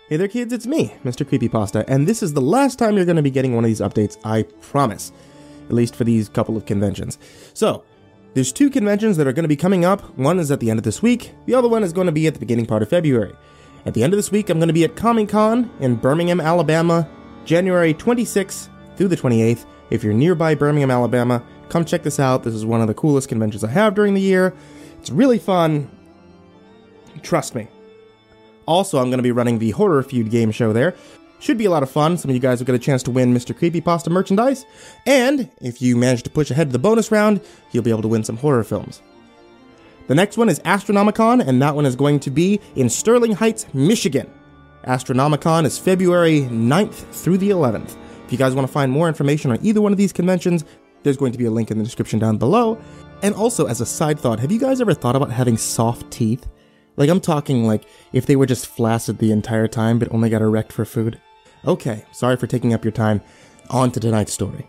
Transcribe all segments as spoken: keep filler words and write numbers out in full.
Hey there kids, it's me, Mister Creepypasta, and this is the last time you're going to be getting one of these updates, I promise. At least for these couple of conventions. So, there's two conventions that are going to be coming up. One is at the end of this week, the other one is going to be at the beginning part of February. At the end of this week, I'm going to be at Comic-Con in Birmingham, Alabama, January twenty-sixth through the twenty-eighth. If you're nearby Birmingham, Alabama, come check this out. This is one of the coolest conventions I have during the year. It's really fun. Trust me. Also, I'm going to be running the Horror Feud game show there. Should be a lot of fun. Some of you guys will get a chance to win Mister Creepypasta merchandise. And if you manage to push ahead to the bonus round, you'll be able to win some horror films. The next one is Astronomicon, and that one is going to be in Sterling Heights, Michigan. Astronomicon is February ninth through the eleventh. If you guys want to find more information on either one of these conventions, there's going to be a link in the description down below. And also, as a side thought, have you guys ever thought about having soft teeth? Like, I'm talking like if they were just flaccid the entire time but only got erect for food. Okay, sorry for taking up your time. On to tonight's story.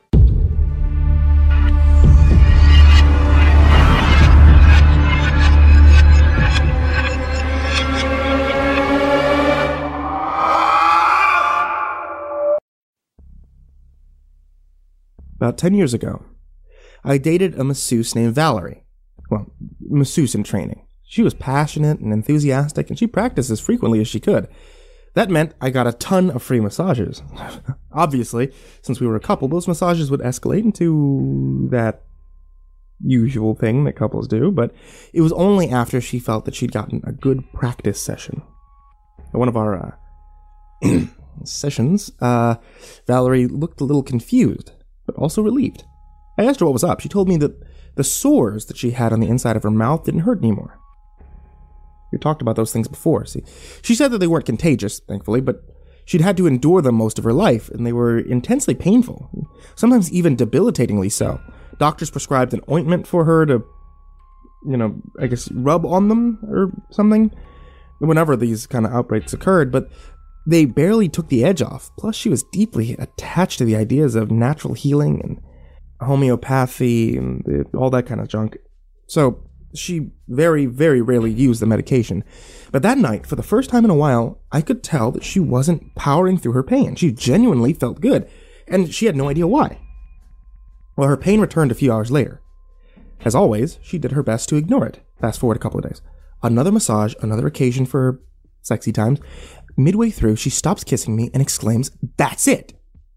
About ten years ago, I dated a masseuse named Valerie. Well, masseuse in training. She was passionate and enthusiastic, and she practiced as frequently as she could. That meant I got a ton of free massages. Obviously, since we were a couple, those massages would escalate into that usual thing that couples do, but it was only after she felt that she'd gotten a good practice session. At one of our uh, sessions, uh, Valerie looked a little confused, but also relieved. I asked her what was up. She told me that the sores that she had on the inside of her mouth didn't hurt anymore. We talked about those things before. See, she said that they weren't contagious, thankfully, but she'd had to endure them most of her life, and they were intensely painful, sometimes even debilitatingly so. Doctors prescribed an ointment for her to, you know, I guess rub on them or something whenever these kind of outbreaks occurred, but they barely took the edge off. Plus, she was deeply attached to the ideas of natural healing and homeopathy and all that kind of junk. So she very, very rarely used the medication. But that night, for the first time in a while, I could tell that she wasn't powering through her pain. She genuinely felt good, and she had no idea why. Well, her pain returned a few hours later. As always, she did her best to ignore it. Fast forward a couple of days. Another massage, another occasion for her sexy times. Midway through, she stops kissing me and exclaims, "That's it!"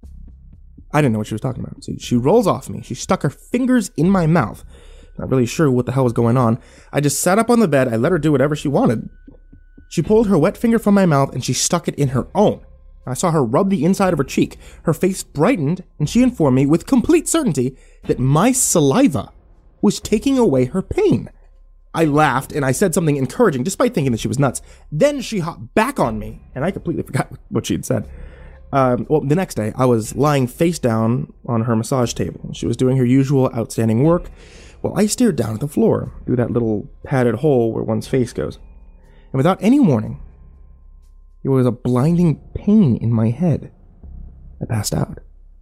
I didn't know what she was talking about. So she rolls off me. She stuck her fingers in my mouth. Not really sure what the hell was going on. I just sat up on the bed. I let her do whatever she wanted. She pulled her wet finger from my mouth and she stuck it in her own. I saw her rub the inside of her cheek. Her face brightened and she informed me with complete certainty that my saliva was taking away her pain. I laughed and I said something encouraging despite thinking that she was nuts. Then she hopped back on me and I completely forgot what she had said. Um, well, the next day I was lying face down on her massage table. She was doing her usual outstanding work. Well, I stared down at the floor through that little padded hole where one's face goes. And without any warning, there was a blinding pain in my head. I passed out.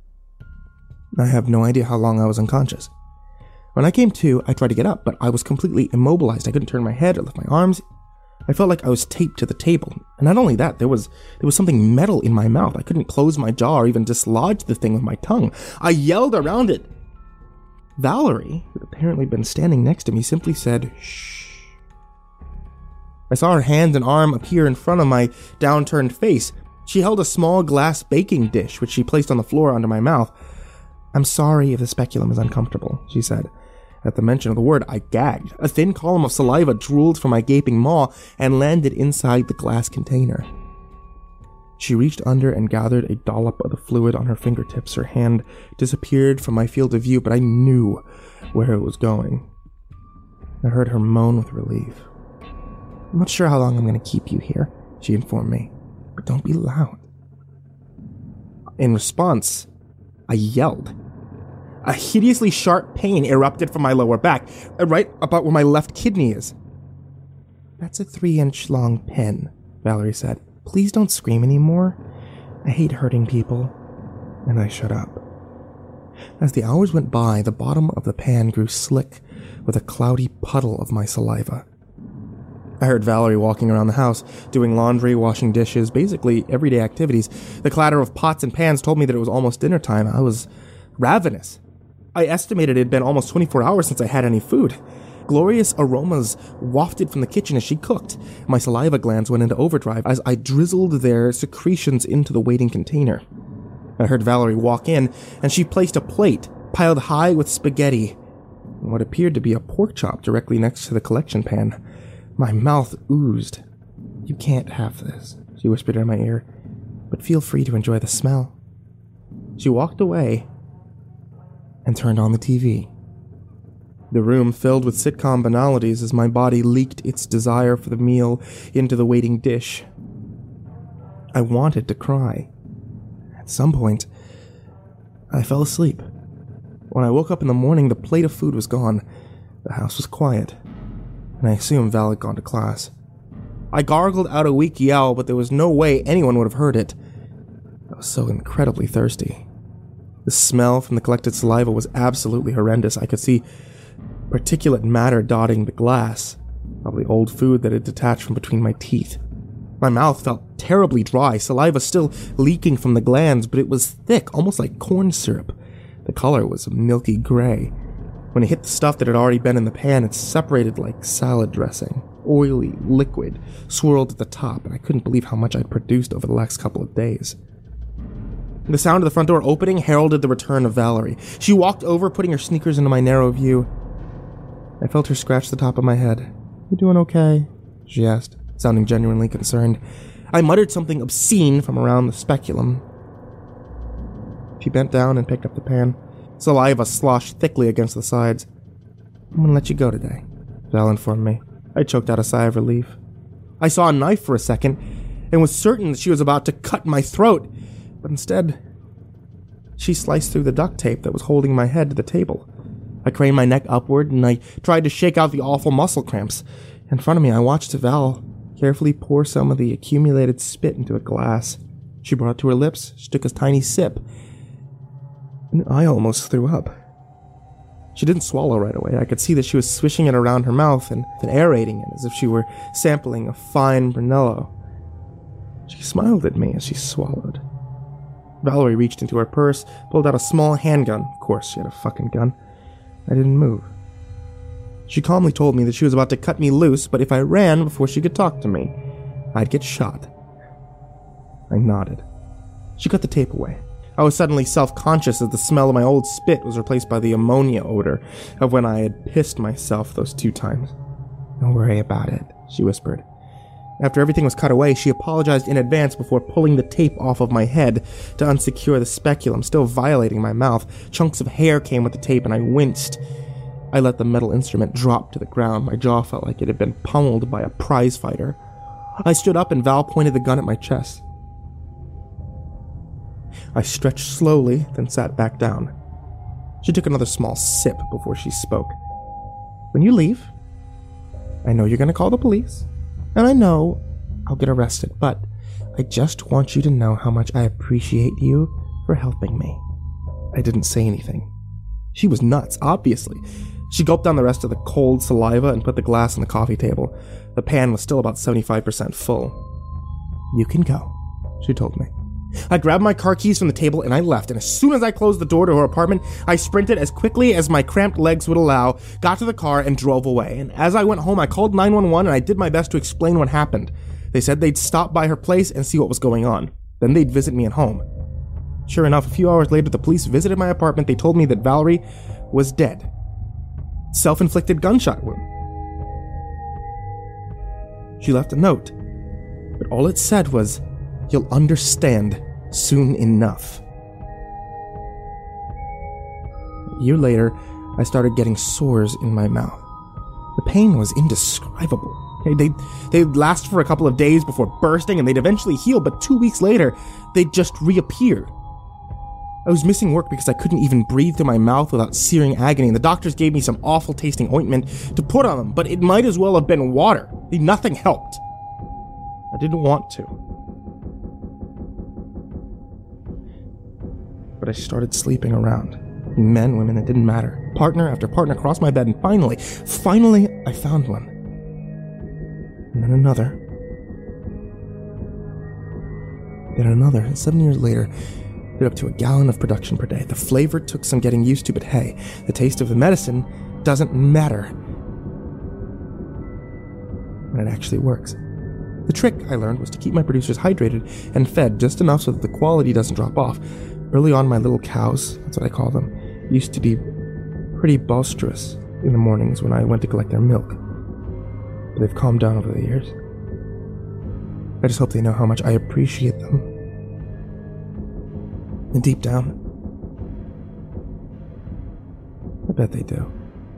I have no idea how long I was unconscious. When I came to, I tried to get up, but I was completely immobilized. I couldn't turn my head or lift my arms. I felt like I was taped to the table. And not only that, there was there was something metal in my mouth. I couldn't close my jaw or even dislodge the thing with my tongue. I yelled around it. Valerie, who had apparently been standing next to me, simply said, "Shh." I saw her hand and arm appear in front of my downturned face. She held a small glass baking dish, which she placed on the floor under my mouth. "I'm sorry if the speculum is uncomfortable," she said. At the mention of the word, I gagged. A thin column of saliva drooled from my gaping maw and landed inside the glass container. She reached under and gathered a dollop of the fluid on her fingertips. Her hand disappeared from my field of view, but I knew where it was going. I heard her moan with relief. "I'm not sure how long I'm going to keep you here," she informed me, "but don't be loud." In response, I yelled. A hideously sharp pain erupted from my lower back, right about where my left kidney is. "That's a three-inch long pin," Valerie said. "Please don't scream anymore. I hate hurting people." And I shut up. As the hours went by, the bottom of the pan grew slick with a cloudy puddle of my saliva. I heard Valerie walking around the house, doing laundry, washing dishes, basically everyday activities. The clatter of pots and pans told me that it was almost dinner time. I was ravenous. I estimated it had been almost twenty-four hours since I had any food. Glorious aromas wafted from the kitchen as she cooked. My saliva glands went into overdrive as I drizzled their secretions into the waiting container. I heard Valerie walk in, and she placed a plate piled high with spaghetti and what appeared to be a pork chop directly next to the collection pan. My mouth oozed. "You can't have this," she whispered in my ear, "but feel free to enjoy the smell." She walked away and turned on the T V. The room filled with sitcom banalities as my body leaked its desire for the meal into the waiting dish. I wanted to cry. At some point, I fell asleep. When I woke up in the morning, the plate of food was gone. The house was quiet, and I assumed Val had gone to class. I gargled out a weak yell, but there was no way anyone would have heard it. I was so incredibly thirsty. The smell from the collected saliva was absolutely horrendous. I could see particulate matter dotting the glass, probably old food that had detached from between my teeth. My mouth felt terribly dry, saliva still leaking from the glands, but it was thick, almost like corn syrup. The color was milky gray. When it hit the stuff that had already been in the pan, it separated like salad dressing. Oily liquid swirled at the top, and I couldn't believe how much I'd produced over the last couple of days. The sound of the front door opening heralded the return of Valerie. She walked over, putting her sneakers into my narrow view. I felt her scratch the top of my head. "You doing okay?" she asked, sounding genuinely concerned. I muttered something obscene from around the speculum. She bent down and picked up the pan. Saliva sloshed thickly against the sides. "I'm gonna let you go today," Val informed me. I choked out a sigh of relief. I saw a knife for a second and was certain that she was about to cut my throat, but instead, she sliced through the duct tape that was holding my head to the table. I craned my neck upward and I tried to shake out the awful muscle cramps. In front of me, I watched Val carefully pour some of the accumulated spit into a glass. She brought it to her lips, she took a tiny sip, and I almost threw up. She didn't swallow right away. I could see that she was swishing it around her mouth and then aerating it as if she were sampling a fine Brunello. She smiled at me as she swallowed. Valerie reached into her purse, pulled out a small handgun. Of course, she had a fucking gun. I didn't move. She calmly told me that she was about to cut me loose, but if I ran before she could talk to me, I'd get shot. I nodded. She cut the tape away. I was suddenly self-conscious as the smell of my old spit was replaced by the ammonia odor of when I had pissed myself those two times. "Don't worry about it," she whispered. After everything was cut away, she apologized in advance before pulling the tape off of my head to unsecure the speculum, still violating my mouth. Chunks of hair came with the tape, and I winced. I let the metal instrument drop to the ground. My jaw felt like it had been pummeled by a prize fighter. I stood up, and Val pointed the gun at my chest. I stretched slowly, then sat back down. She took another small sip before she spoke. "When you leave, I know you're going to call the police, and I know I'll get arrested, but I just want you to know how much I appreciate you for helping me." I didn't say anything. She was nuts, obviously. She gulped down the rest of the cold saliva and put the glass on the coffee table. The pan was still about seventy-five percent full. "You can go," she told me. I grabbed my car keys from the table and I left, and as soon as I closed the door to her apartment, I sprinted as quickly as my cramped legs would allow, got to the car, and drove away. And as I went home, I called nine one one and I did my best to explain what happened. They said they'd stop by her place and see what was going on. Then they'd visit me at home. Sure enough, a few hours later, the police visited my apartment. They told me that Valerie was dead. Self-inflicted gunshot wound. She left a note, but all it said was, "You'll understand soon enough." A year later, I started getting sores in my mouth. The pain was indescribable. They'd, they'd last for a couple of days before bursting, and they'd eventually heal, but two weeks later, they'd just reappear. I was missing work because I couldn't even breathe through my mouth without searing agony, and the doctors gave me some awful-tasting ointment to put on them, but it might as well have been water. Nothing helped. I didn't want to. But I started sleeping around. Men, women, it didn't matter. Partner after partner crossed my bed, and finally, finally, I found one. Then another. Then another. And seven years later, we're up to a gallon of production per day. The flavor took some getting used to, but hey, the taste of the medicine doesn't matter when it actually works. The trick, I learned, was to keep my producers hydrated and fed just enough so that the quality doesn't drop off. Early on, my little cows, that's what I call them, used to be pretty boisterous in the mornings when I went to collect their milk. But they've calmed down over the years. I just hope they know how much I appreciate them. And deep down, I bet they do.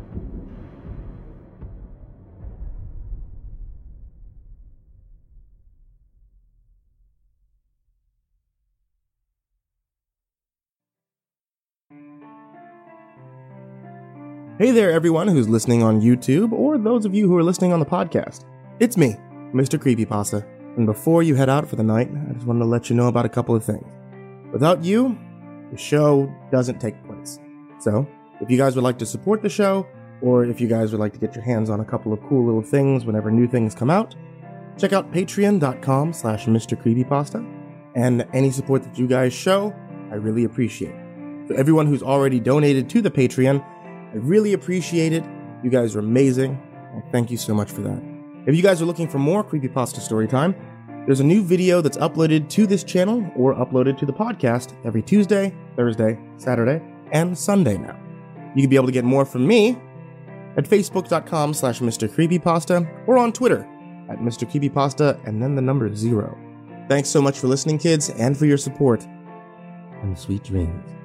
Hey there, everyone who's listening on YouTube, or those of you who are listening on the podcast. It's me, Mister Creepypasta, and before you head out for the night, I just wanted to let you know about a couple of things. Without you, the show doesn't take place. So, if you guys would like to support the show, or if you guys would like to get your hands on a couple of cool little things whenever new things come out, check out patreon.com slash Mr. Creepypasta, and any support that you guys show, I really appreciate. For everyone who's already donated to the Patreon, I really appreciate it. You guys are amazing. And thank you so much for that. If you guys are looking for more Creepypasta Storytime, there's a new video that's uploaded to this channel or uploaded to the podcast every Tuesday, Thursday, Saturday, and Sunday now. You can be able to get more from me at facebook.com slash Mr. Creepypasta or on Twitter at Mister Creepypasta and then the number zero. Thanks so much for listening, kids, and for your support. And sweet dreams.